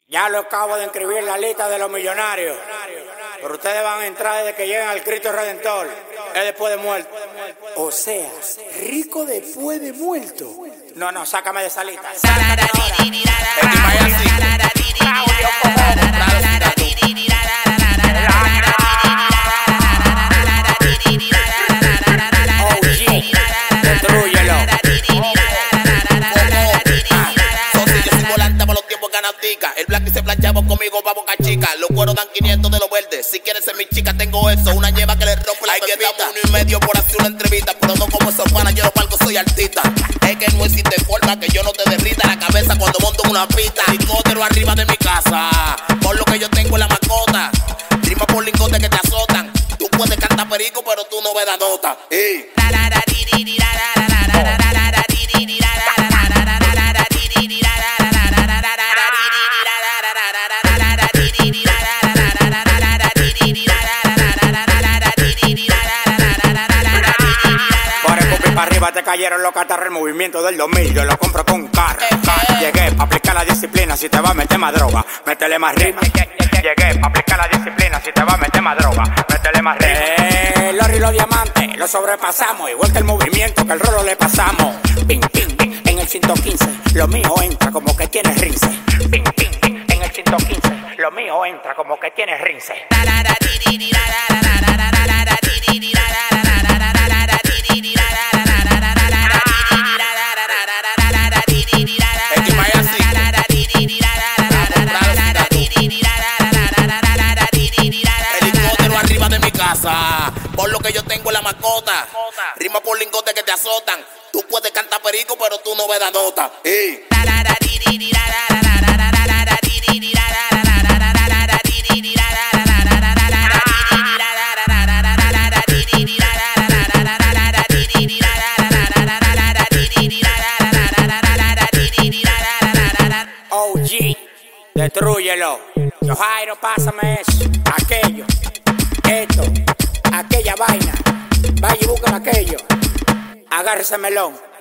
Ya lo acabo de inscribir en la lista de los millonarios. Pero ustedes van a entrar desde que lleguen al Cristo Redentor. Es después de muerto. O sea, rico después de muerto. No, sácame de esa lista. El black se planchaba conmigo pa' Boca Chica. Los cueros dan 500 de los verdes. Si quieres ser mi chica, tengo eso. Una lleva que le rompe la pepita. Hay que dar 1.5 por hacer una entrevista. Pero no como esos panas, yo no valgo, soy artista. Es que no existe forma que yo no te derrita la cabeza cuando monto en una pista. Helicóptero arriba de mi casa. Por lo que yo tengo en la mascota. Rima por lingotes que te azotan. Tú puedes cantar perico, pero tú no ves la nota. Arriba te cayeron los catarros, el movimiento del 2000, yo lo compro con carro. Llegué pa' aplicar la disciplina, si te va a meter más droga, métele más rima. Llegué pa' aplicar la disciplina, si te va a meter más droga, métele más rima. El oro y los diamantes, lo sobrepasamos, igual que el movimiento, que el rolo le pasamos. Ping, ping, ping, en el 115, lo mío entra como que tiene rince. Ping, ping, ping, en el 115, lo mío entra como que tiene rince. Por lo que yo tengo en la mascota. Rima por lingotes que te azotan. Tú puedes cantar perico, pero tú no ves la nota. OG, destrúyelo. Yo Jairo, pásame eso, aquello, esto, aquella vaina. Vaya y busquen aquello. Agárrese melón.